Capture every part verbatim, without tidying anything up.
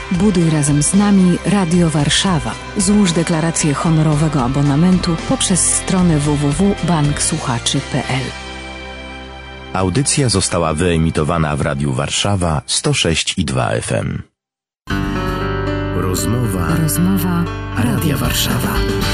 Buduj razem z nami Radio Warszawa. Złóż deklarację honorowego abonamentu poprzez stronę w w w kropka bank słuchaczy kropka p l. Audycja została wyemitowana w Radiu Warszawa sto sześć i dwa F M. Rozmowa, Rozmowa Radia Warszawa.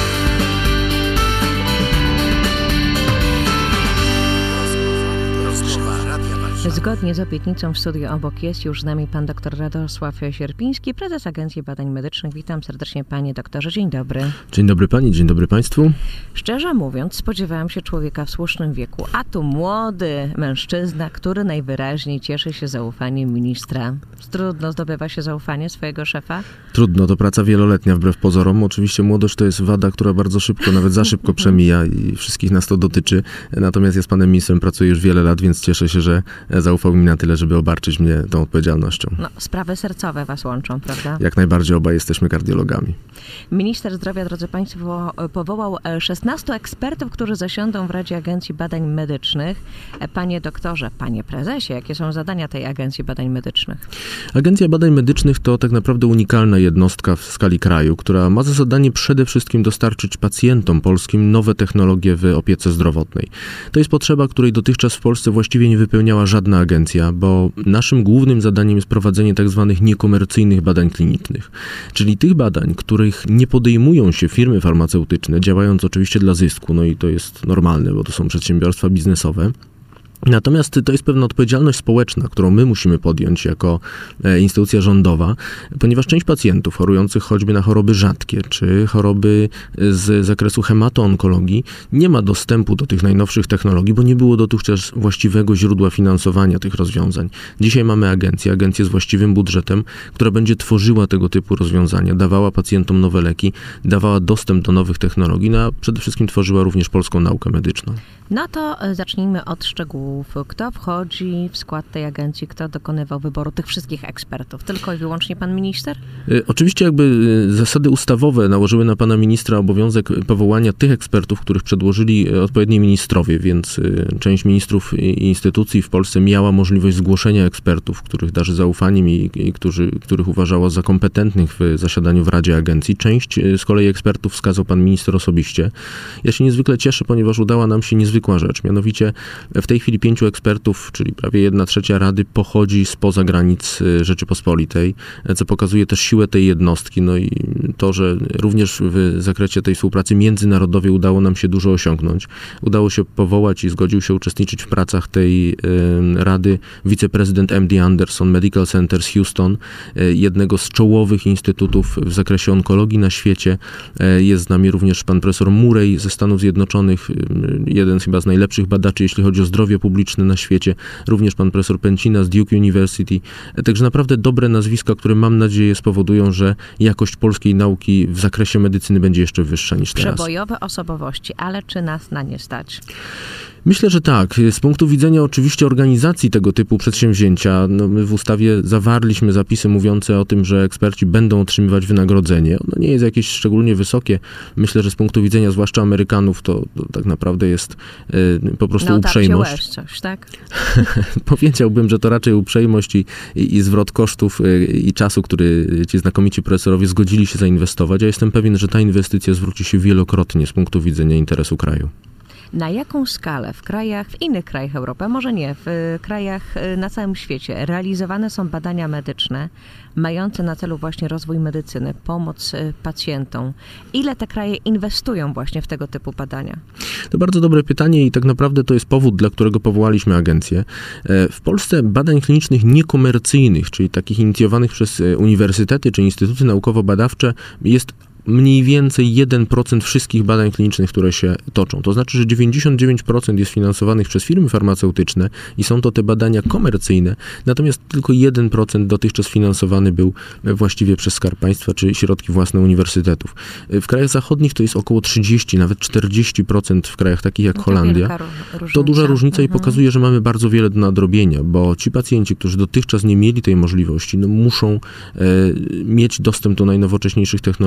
Zgodnie z obietnicą w studiu obok jest już z nami pan dr Radosław Sierpiński, prezes Agencji Badań Medycznych. Witam serdecznie panie doktorze. Dzień dobry. Dzień dobry pani, dzień dobry państwu. Szczerze mówiąc, spodziewałam się człowieka w słusznym wieku, a tu młody mężczyzna, który najwyraźniej cieszy się zaufaniem ministra. Trudno zdobywa się zaufanie swojego szefa? Trudno, to praca wieloletnia wbrew pozorom. Oczywiście młodość to jest wada, która bardzo szybko, nawet za szybko przemija i wszystkich nas to dotyczy. Natomiast ja z panem ministrem pracuję już wiele lat, więc cieszę się, że zaufał mi na tyle, żeby obarczyć mnie tą odpowiedzialnością. No, sprawy sercowe was łączą, prawda? Jak najbardziej, obaj jesteśmy kardiologami. Minister Zdrowia, drodzy państwo, powołał szesnastu ekspertów, którzy zasiądą w Radzie Agencji Badań Medycznych. Panie doktorze, panie prezesie, jakie są zadania tej Agencji Badań Medycznych? Agencja Badań Medycznych to tak naprawdę unikalna jednostka w skali kraju, która ma za zadanie przede wszystkim dostarczyć pacjentom polskim nowe technologie w opiece zdrowotnej. To jest potrzeba, której dotychczas w Polsce właściwie nie wypełniała żadna agencja, bo naszym głównym zadaniem jest prowadzenie tak zwanych niekomercyjnych badań klinicznych, czyli tych badań, których nie podejmują się firmy farmaceutyczne, działając oczywiście dla zysku, no i to jest normalne, bo to są przedsiębiorstwa biznesowe. Natomiast to jest pewna odpowiedzialność społeczna, którą my musimy podjąć jako instytucja rządowa, ponieważ część pacjentów chorujących choćby na choroby rzadkie, czy choroby z zakresu hematoonkologii nie ma dostępu do tych najnowszych technologii, bo nie było dotychczas właściwego źródła finansowania tych rozwiązań. Dzisiaj mamy agencję, agencję z właściwym budżetem, która będzie tworzyła tego typu rozwiązania, dawała pacjentom nowe leki, dawała dostęp do nowych technologii, no a przede wszystkim tworzyła również polską naukę medyczną. No to zacznijmy od szczegółów. Kto wchodzi w skład tej agencji? Kto dokonywał wyboru tych wszystkich ekspertów? Tylko i wyłącznie pan minister? Oczywiście jakby zasady ustawowe nałożyły na pana ministra obowiązek powołania tych ekspertów, których przedłożyli odpowiedni ministrowie, więc część ministrów i instytucji w Polsce miała możliwość zgłoszenia ekspertów, których darzy zaufaniem i, i którzy, których uważała za kompetentnych w zasiadaniu w Radzie Agencji. Część z kolei ekspertów wskazał pan minister osobiście. Ja się niezwykle cieszę, ponieważ udała nam się niezwykła rzecz. Mianowicie w tej chwili pięciu ekspertów, czyli prawie jedna trzecia Rady, pochodzi spoza granic Rzeczypospolitej, co pokazuje też siłę tej jednostki. No i to, że również w zakresie tej współpracy międzynarodowej udało nam się dużo osiągnąć. Udało się powołać i zgodził się uczestniczyć w pracach tej y, Rady wiceprezydent M D Anderson Medical Center z Houston, y, jednego z czołowych instytutów w zakresie onkologii na świecie. Y, jest z nami również pan profesor Murray ze Stanów Zjednoczonych, y, jeden chyba z najlepszych badaczy, jeśli chodzi o zdrowie publiczne na świecie, również pan profesor Pencina z Duke University. Także naprawdę dobre nazwiska, które mam nadzieję spowodują, że jakość polskiej nauki w zakresie medycyny będzie jeszcze wyższa niż teraz. Przebojowe osobowości, ale czy nas na nie stać? Myślę, że tak. Z punktu widzenia oczywiście organizacji tego typu przedsięwzięcia, no my w ustawie zawarliśmy zapisy mówiące o tym, że eksperci będą otrzymywać wynagrodzenie. Ono nie jest jakieś szczególnie wysokie. Myślę, że z punktu widzenia zwłaszcza Amerykanów to, to tak naprawdę jest y, po prostu no, uprzejmość. Łez coś, tak? Powiedziałbym, że to raczej uprzejmość i, i, i zwrot kosztów y, i czasu, który ci znakomici profesorowie zgodzili się zainwestować. Ja jestem pewien, że ta inwestycja zwróci się wielokrotnie z punktu widzenia interesu kraju. Na jaką skalę w krajach, w innych krajach Europy, może nie, w krajach na całym świecie realizowane są badania medyczne mające na celu właśnie rozwój medycyny, pomoc pacjentom? Ile te kraje inwestują właśnie w tego typu badania? To bardzo dobre pytanie i tak naprawdę to jest powód, dla którego powołaliśmy agencję. W Polsce badań klinicznych niekomercyjnych, czyli takich inicjowanych przez uniwersytety czy instytuty naukowo-badawcze jest mniej więcej jeden procent wszystkich badań klinicznych, które się toczą. To znaczy, że dziewięćdziesiąt dziewięć procent jest finansowanych przez firmy farmaceutyczne i są to te badania komercyjne, natomiast tylko jeden procent dotychczas finansowany był właściwie przez Skarb Państwa czy środki własne uniwersytetów. W krajach zachodnich to jest około trzydzieści, nawet czterdzieści procent w krajach takich jak to Holandia. To duża różnica mhm. i pokazuje, że mamy bardzo wiele do nadrobienia, bo ci pacjenci, którzy dotychczas nie mieli tej możliwości, no muszą e, mieć dostęp do najnowocześniejszych technologii. No i to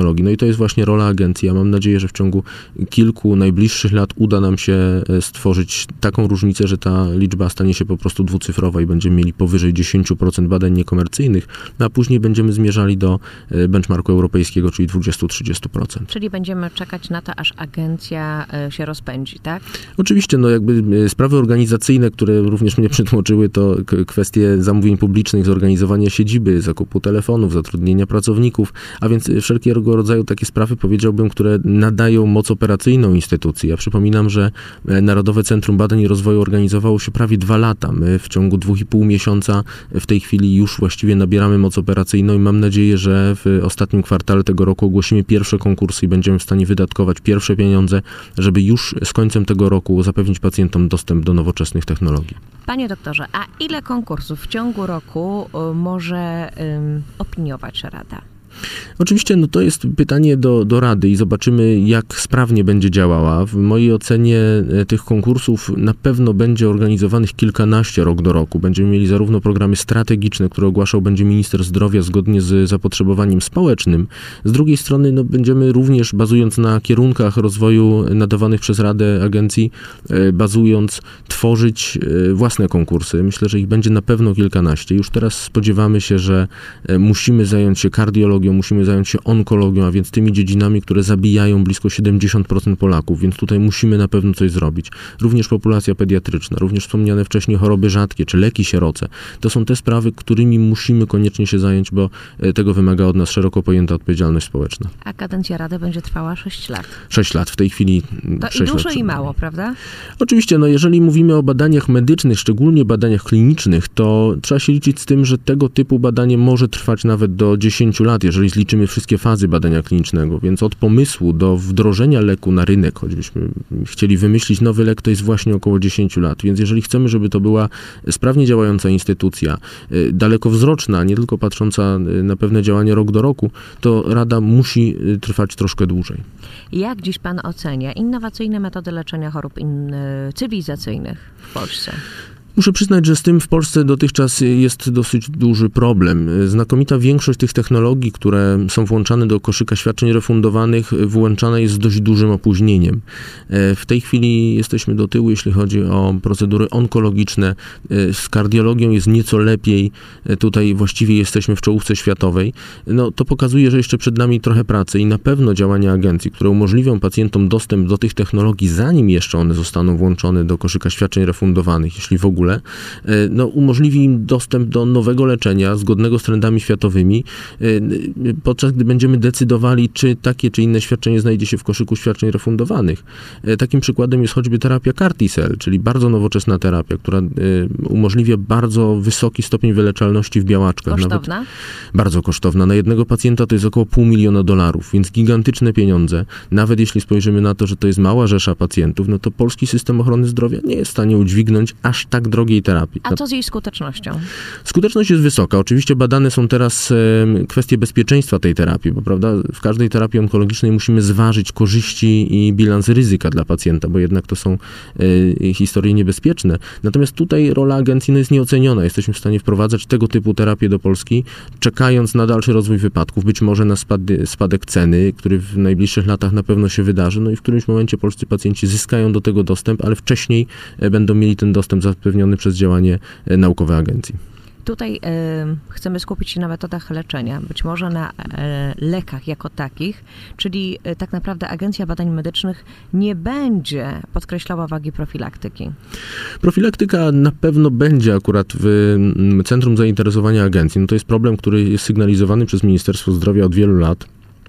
jest właśnie rola agencji. Ja mam nadzieję, że w ciągu kilku najbliższych lat uda nam się stworzyć taką różnicę, że ta liczba stanie się po prostu dwucyfrowa i będziemy mieli powyżej dziesięć procent badań niekomercyjnych, a później będziemy zmierzali do benchmarku europejskiego, czyli dwadzieścia do trzydziestu procent. Czyli będziemy czekać na to, aż agencja się rozpędzi, tak? Oczywiście, no jakby sprawy organizacyjne, które również mnie przytłoczyły, to kwestie zamówień publicznych, zorganizowania siedziby, zakupu telefonów, zatrudnienia pracowników, a więc wszelkiego rodzaju takie sprawy, powiedziałbym, które nadają moc operacyjną instytucji. Ja przypominam, że Narodowe Centrum Badań i Rozwoju organizowało się prawie dwa lata. My w ciągu dwóch i pół miesiąca w tej chwili już właściwie nabieramy moc operacyjną i mam nadzieję, że w ostatnim kwartale tego roku ogłosimy pierwsze konkursy i będziemy w stanie wydatkować pierwsze pieniądze, żeby już z końcem tego roku zapewnić pacjentom dostęp do nowoczesnych technologii. Panie doktorze, a ile konkursów w ciągu roku może um, opiniować Rada? Oczywiście no to jest pytanie do, do Rady i zobaczymy, jak sprawnie będzie działała. W mojej ocenie tych konkursów na pewno będzie organizowanych kilkanaście rok do roku. Będziemy mieli zarówno programy strategiczne, które ogłaszał będzie minister zdrowia zgodnie z zapotrzebowaniem społecznym. Z drugiej strony no, będziemy również, bazując na kierunkach rozwoju nadawanych przez Radę agencji, bazując, tworzyć własne konkursy. Myślę, że ich będzie na pewno kilkanaście. Już teraz spodziewamy się, że musimy zająć się kardiologią, musimy zająć się onkologią, a więc tymi dziedzinami, które zabijają blisko siedemdziesiąt procent Polaków, więc tutaj musimy na pewno coś zrobić. Również populacja pediatryczna, również wspomniane wcześniej choroby rzadkie, czy leki sieroce. To są te sprawy, którymi musimy koniecznie się zająć, bo tego wymaga od nas szeroko pojęta odpowiedzialność społeczna. A kadencja Rady będzie trwała sześć lat. sześć lat, w tej chwili To i dużo i mało, prawda? Oczywiście, no jeżeli mówimy o badaniach medycznych, szczególnie badaniach klinicznych, to trzeba się liczyć z tym, że tego typu badanie może trwać nawet do dziesięciu lat, jeżeli zliczymy wszystkie fazy badania klinicznego, więc od pomysłu do wdrożenia leku na rynek, choćbyśmy chcieli wymyślić nowy lek, to jest właśnie około dziesięciu lat, więc jeżeli chcemy, żeby to była sprawnie działająca instytucja, dalekowzroczna, nie tylko patrząca na pewne działania rok do roku, to Rada musi trwać troszkę dłużej. Jak dziś pan ocenia innowacyjne metody leczenia chorób in- cywilizacyjnych w Polsce? Muszę przyznać, że z tym w Polsce dotychczas jest dosyć duży problem. Znakomita większość tych technologii, które są włączane do koszyka świadczeń refundowanych, włączana jest z dość dużym opóźnieniem. W tej chwili jesteśmy do tyłu, jeśli chodzi o procedury onkologiczne. Z kardiologią jest nieco lepiej. Tutaj właściwie jesteśmy w czołówce światowej. No, to pokazuje, że jeszcze przed nami trochę pracy i na pewno działania agencji, które umożliwią pacjentom dostęp do tych technologii, zanim jeszcze one zostaną włączone do koszyka świadczeń refundowanych, jeśli w ogóle, no, umożliwi im dostęp do nowego leczenia zgodnego z trendami światowymi, podczas gdy będziemy decydowali, czy takie czy inne świadczenie znajdzie się w koszyku świadczeń refundowanych. Takim przykładem jest choćby terapia C A R T-cell, czyli bardzo nowoczesna terapia, która umożliwia bardzo wysoki stopień wyleczalności w białaczkach. Kosztowna? Nawet bardzo kosztowna. Na jednego pacjenta to jest około pół miliona dolarów, więc gigantyczne pieniądze. Nawet jeśli spojrzymy na to, że to jest mała rzesza pacjentów, no to polski system ochrony zdrowia nie jest w stanie udźwignąć aż tak drogiej terapii. A co z jej skutecznością? Skuteczność jest wysoka. Oczywiście badane są teraz e, kwestie bezpieczeństwa tej terapii, bo prawda, w każdej terapii onkologicznej musimy zważyć korzyści i bilans ryzyka dla pacjenta, bo jednak to są e, historie niebezpieczne. Natomiast tutaj rola agencji no, jest nieoceniona. Jesteśmy w stanie wprowadzać tego typu terapię do Polski, czekając na dalszy rozwój wypadków, być może na spady, spadek ceny, który w najbliższych latach na pewno się wydarzy, no i w którymś momencie polscy pacjenci zyskają do tego dostęp, ale wcześniej e, będą mieli ten dostęp zapewniony przez działanie naukowe agencji. Tutaj y, chcemy skupić się na metodach leczenia, być może na y, lekach jako takich, czyli y, tak naprawdę Agencja Badań Medycznych nie będzie podkreślała wagi profilaktyki. Profilaktyka na pewno będzie akurat w centrum zainteresowania agencji. No to jest problem, który jest sygnalizowany przez Ministerstwo Zdrowia od wielu lat.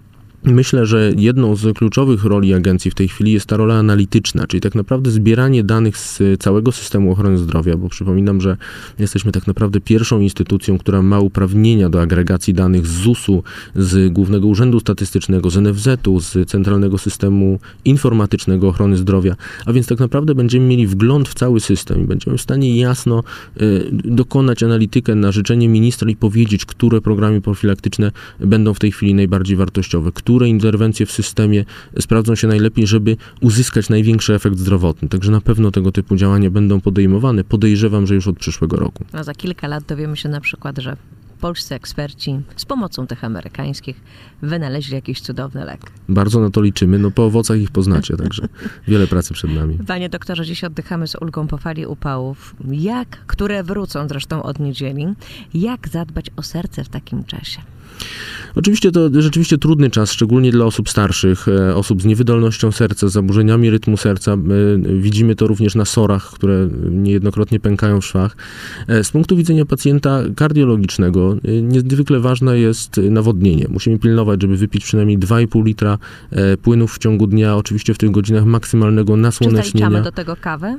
Myślę, że jedną z kluczowych roli agencji w tej chwili jest ta rola analityczna, czyli tak naprawdę zbieranie danych z całego systemu ochrony zdrowia, bo przypominam, że jesteśmy tak naprawdę pierwszą instytucją, która ma uprawnienia do agregacji danych z zusu, z Głównego Urzędu Statystycznego, z N F Z-u, z Centralnego Systemu Informatycznego Ochrony Zdrowia, a więc tak naprawdę będziemy mieli wgląd w cały system i będziemy w stanie jasno y, dokonać analitykę na życzenie ministra i powiedzieć, które programy profilaktyczne będą w tej chwili najbardziej wartościowe, które interwencje w systemie sprawdzą się najlepiej, żeby uzyskać największy efekt zdrowotny. Także na pewno tego typu działania będą podejmowane. Podejrzewam, że już od przyszłego roku. No za kilka lat dowiemy się na przykład, że polscy eksperci z pomocą tych amerykańskich wynaleźli jakiś cudowny lek. Bardzo na to liczymy. No po owocach ich poznacie, także wiele pracy przed nami. Panie doktorze, dziś oddychamy z ulgą po fali upałów, jak, które wrócą zresztą od niedzieli. Jak zadbać o serce w takim czasie? Oczywiście to rzeczywiście trudny czas, szczególnie dla osób starszych, osób z niewydolnością serca, z zaburzeniami rytmu serca. Widzimy to również na sorach, które niejednokrotnie pękają w szwach. Z punktu widzenia pacjenta kardiologicznego niezwykle ważne jest nawodnienie. Musimy pilnować, żeby wypić przynajmniej dwa i pół litra płynów w ciągu dnia, oczywiście w tych godzinach maksymalnego nasłonecznienia. Czy zaliczamy do tego kawę?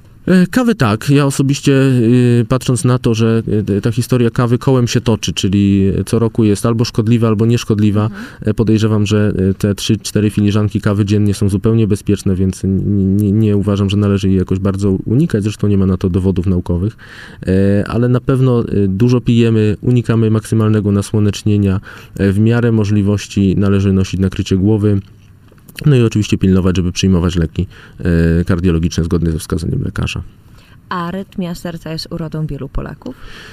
Kawę tak. Ja osobiście patrząc na to, że ta historia kawy kołem się toczy, czyli co roku jest albo szkodliwa, albo nieszkodliwa, mhm. podejrzewam, że te trzy cztery filiżanki kawy dziennie są zupełnie bezpieczne, więc nie, nie uważam, że należy jej jakoś bardzo unikać. Zresztą nie ma na to dowodów naukowych. Ale na pewno dużo pijemy, unikamy maksymalnego nasłonecznienia. W miarę możliwości należy nosić nakrycie głowy. No i oczywiście pilnować, żeby przyjmować leki kardiologiczne zgodnie ze wskazaniem lekarza. Arytmia serca jest urodą wielu Polaków?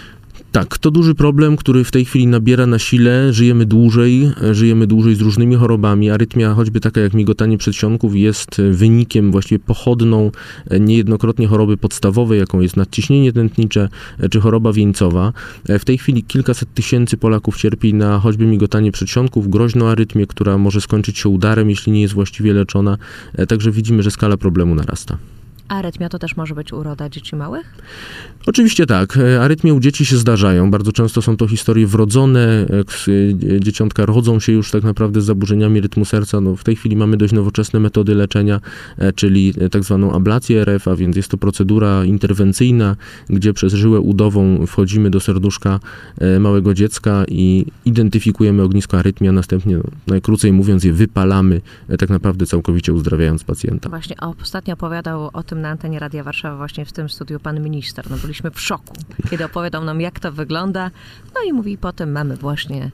Tak, to duży problem, który w tej chwili nabiera na sile. Żyjemy dłużej, żyjemy dłużej z różnymi chorobami. Arytmia, choćby taka jak migotanie przedsionków, jest wynikiem, właściwie pochodną niejednokrotnie choroby podstawowej, jaką jest nadciśnienie tętnicze czy choroba wieńcowa. W tej chwili kilkaset tysięcy Polaków cierpi na choćby migotanie przedsionków, groźną arytmię, która może skończyć się udarem, jeśli nie jest właściwie leczona. Także widzimy, że skala problemu narasta. Arytmia to też może być uroda dzieci małych? Oczywiście tak. Arytmie u dzieci się zdarzają. Bardzo często są to historie wrodzone. Dzieciątka rodzą się już tak naprawdę z zaburzeniami rytmu serca. No, w tej chwili mamy dość nowoczesne metody leczenia, czyli tak zwaną ablację R F, a więc jest to procedura interwencyjna, gdzie przez żyłę udową wchodzimy do serduszka małego dziecka i identyfikujemy ognisko arytmii, a następnie, no, najkrócej mówiąc, je wypalamy, tak naprawdę całkowicie uzdrawiając pacjenta. Właśnie ostatnio opowiadał o tym na antenie Radia Warszawa, właśnie w tym studiu pan minister. No, byliśmy w szoku, kiedy opowiadał nam, jak to wygląda. No i mówi, potem mamy właśnie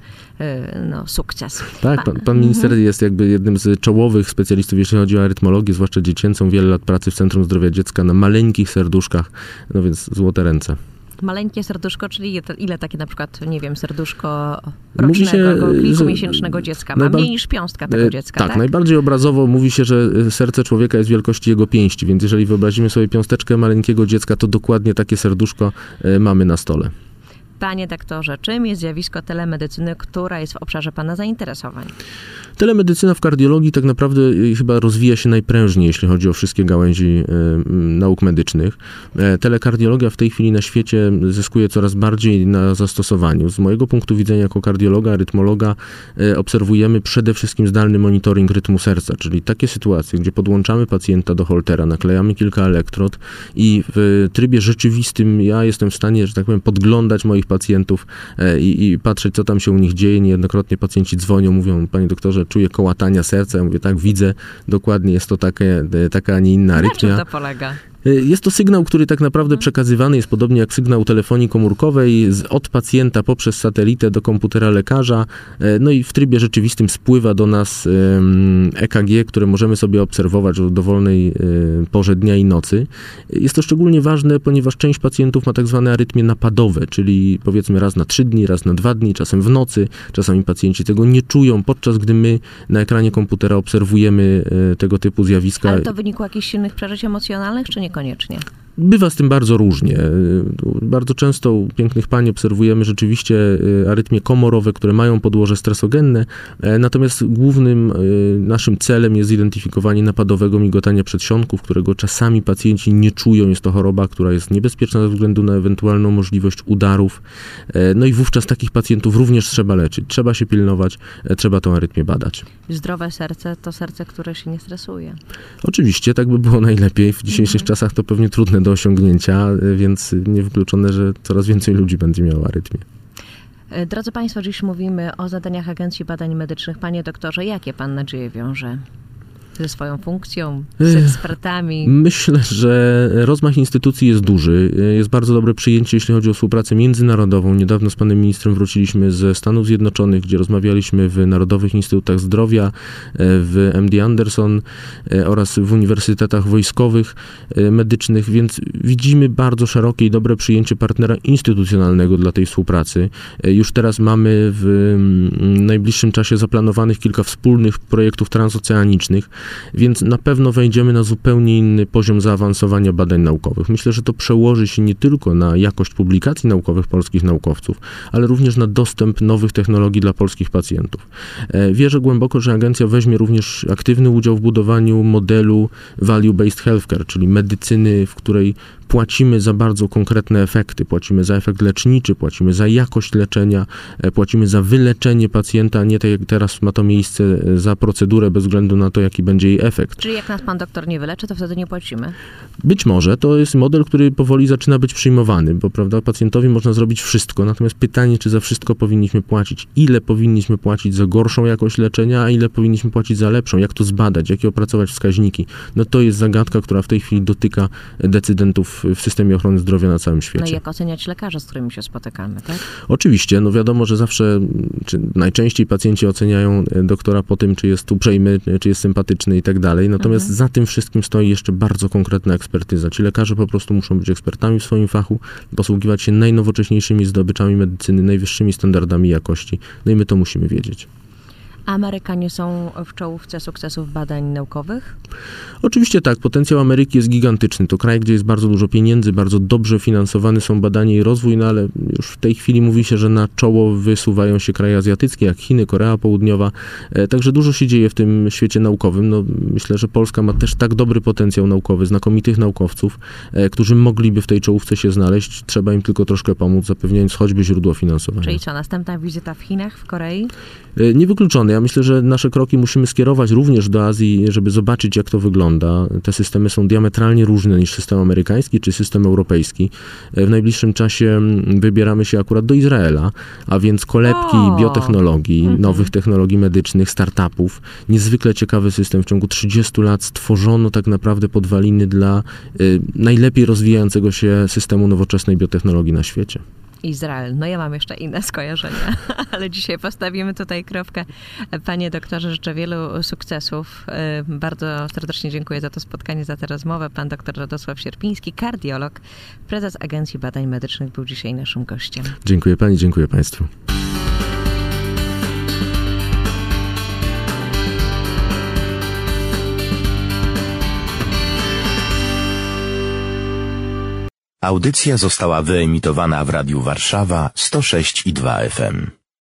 no, sukces. Tak, pan, pan minister jest jakby jednym z czołowych specjalistów, jeśli chodzi o arytmologię, zwłaszcza dziecięcą. Wiele lat pracy w Centrum Zdrowia Dziecka na maleńkich serduszkach, no więc złote ręce. Maleńkie serduszko, czyli ile takie na przykład, nie wiem, serduszko rocznego, kilkumiesięcznego dziecka ma? Mniej niż piąstka tego dziecka, tak? Tak, najbardziej obrazowo mówi się, że serce człowieka jest wielkości jego pięści, więc jeżeli wyobrazimy sobie piąsteczkę maleńkiego dziecka, to dokładnie takie serduszko mamy na stole. Panie doktorze, czym jest zjawisko telemedycyny, która jest w obszarze pana zainteresowań? Telemedycyna w kardiologii tak naprawdę chyba rozwija się najprężniej, jeśli chodzi o wszystkie gałęzi e, nauk medycznych. E, telekardiologia w tej chwili na świecie zyskuje coraz bardziej na zastosowaniu. Z mojego punktu widzenia jako kardiologa, rytmologa e, obserwujemy przede wszystkim zdalny monitoring rytmu serca, czyli takie sytuacje, gdzie podłączamy pacjenta do holtera, naklejamy kilka elektrod i w trybie rzeczywistym ja jestem w stanie, że tak powiem, podglądać moich pacjentów e, i, i patrzeć, co tam się u nich dzieje. Niejednokrotnie pacjenci dzwonią, mówią, panie doktorze, czuję kołatania serca. Ja mówię, tak, widzę, dokładnie jest to takie, taka, a nie inna arytmia. Na czym to polega? Jest to sygnał, który tak naprawdę przekazywany jest podobnie jak sygnał telefonii komórkowej z, od pacjenta poprzez satelitę do komputera lekarza, no i w trybie rzeczywistym spływa do nas E K G, które możemy sobie obserwować o dowolnej porze dnia i nocy. Jest to szczególnie ważne, ponieważ część pacjentów ma tak zwane arytmie napadowe, czyli powiedzmy raz na trzy dni, raz na dwa dni, czasem w nocy. Czasami pacjenci tego nie czują, podczas gdy my na ekranie komputera obserwujemy tego typu zjawiska. Ale to w wyniku jakichś silnych przeżyć emocjonalnych, czy nie? Niekoniecznie. Bywa z tym bardzo różnie. Bardzo często u pięknych pań obserwujemy rzeczywiście arytmie komorowe, które mają podłoże stresogenne, natomiast głównym naszym celem jest zidentyfikowanie napadowego migotania przedsionków, którego czasami pacjenci nie czują. Jest to choroba, która jest niebezpieczna ze względu na ewentualną możliwość udarów. No i wówczas takich pacjentów również trzeba leczyć. Trzeba się pilnować, trzeba tą arytmię badać. Zdrowe serce to serce, które się nie stresuje. Oczywiście, tak by było najlepiej. W dzisiejszych mhm. czasach to pewnie trudne do osiągnięcia, więc niewykluczone, że coraz więcej ludzi będzie miało arytmię. Drodzy Państwo, dziś mówimy o zadaniach Agencji Badań Medycznych. Panie doktorze, jakie pan nadzieje wiąże? ze swoją funkcją, z ekspertami? Myślę, że rozmach instytucji jest duży. Jest bardzo dobre przyjęcie, jeśli chodzi o współpracę międzynarodową. Niedawno z panem ministrem wróciliśmy ze Stanów Zjednoczonych, gdzie rozmawialiśmy w Narodowych Instytutach Zdrowia, w M D Anderson oraz w uniwersytetach wojskowych, medycznych, więc widzimy bardzo szerokie i dobre przyjęcie partnera instytucjonalnego dla tej współpracy. Już teraz mamy w najbliższym czasie zaplanowanych kilka wspólnych projektów transoceanicznych, więc na pewno wejdziemy na zupełnie inny poziom zaawansowania badań naukowych. Myślę, że to przełoży się nie tylko na jakość publikacji naukowych polskich naukowców, ale również na dostęp nowych technologii dla polskich pacjentów. Wierzę głęboko, że agencja weźmie również aktywny udział w budowaniu modelu value-based healthcare, czyli medycyny, w której płacimy za bardzo konkretne efekty, płacimy za efekt leczniczy, płacimy za jakość leczenia, płacimy za wyleczenie pacjenta, a nie tak jak teraz ma to miejsce za procedurę bez względu na to, jaki będzie jej efekt. Czyli jak nas pan doktor nie wyleczy, to wtedy nie płacimy? Być może. To jest model, który powoli zaczyna być przyjmowany, bo prawda, pacjentowi można zrobić wszystko, natomiast pytanie, czy za wszystko powinniśmy płacić, ile powinniśmy płacić za gorszą jakość leczenia, a ile powinniśmy płacić za lepszą, jak to zbadać, jakie opracować wskaźniki. No to jest zagadka, która w tej chwili dotyka decydentów w systemie ochrony zdrowia na całym świecie. No i jak oceniać lekarza, z którymi się spotykamy, tak? Oczywiście, no wiadomo, że zawsze, czy najczęściej pacjenci oceniają doktora po tym, czy jest uprzejmy, czy jest sympatyczny i tak dalej, natomiast mhm. za tym wszystkim stoi jeszcze bardzo konkretna ekspertyza. Ci lekarze po prostu muszą być ekspertami w swoim fachu, posługiwać się najnowocześniejszymi zdobyczami medycyny, najwyższymi standardami jakości. No i my to musimy wiedzieć. Amerykanie są w czołówce sukcesów badań naukowych? Oczywiście tak. Potencjał Ameryki jest gigantyczny. To kraj, gdzie jest bardzo dużo pieniędzy, bardzo dobrze finansowane są badania i rozwój, no ale już w tej chwili mówi się, że na czoło wysuwają się kraje azjatyckie, jak Chiny, Korea Południowa. Także dużo się dzieje w tym świecie naukowym. No, myślę, że Polska ma też tak dobry potencjał naukowy, znakomitych naukowców, którzy mogliby w tej czołówce się znaleźć. Trzeba im tylko troszkę pomóc, zapewniając choćby źródło finansowania. Czyli co, następna wizyta w Chinach, w Korei? Niewykluczone. Ja myślę, że nasze kroki musimy skierować również do Azji, żeby zobaczyć, jak to wygląda. Te systemy są diametralnie różne niż system amerykański czy system europejski. W najbliższym czasie wybieramy się akurat do Izraela, a więc kolebki o! biotechnologii, mhm. nowych technologii medycznych, startupów. Niezwykle ciekawy system. W ciągu trzydziestu lat stworzono tak naprawdę podwaliny dla y, najlepiej rozwijającego się systemu nowoczesnej biotechnologii na świecie. Izrael. No ja mam jeszcze inne skojarzenia, ale dzisiaj postawimy tutaj kropkę. Panie doktorze, życzę wielu sukcesów. Bardzo serdecznie dziękuję za to spotkanie, za tę rozmowę. Pan doktor Radosław Sierpiński, kardiolog, prezes Agencji Badań Medycznych, był dzisiaj naszym gościem. Dziękuję pani, dziękuję państwu. Audycja została wyemitowana w Radiu Warszawa sto sześć i dwa F M.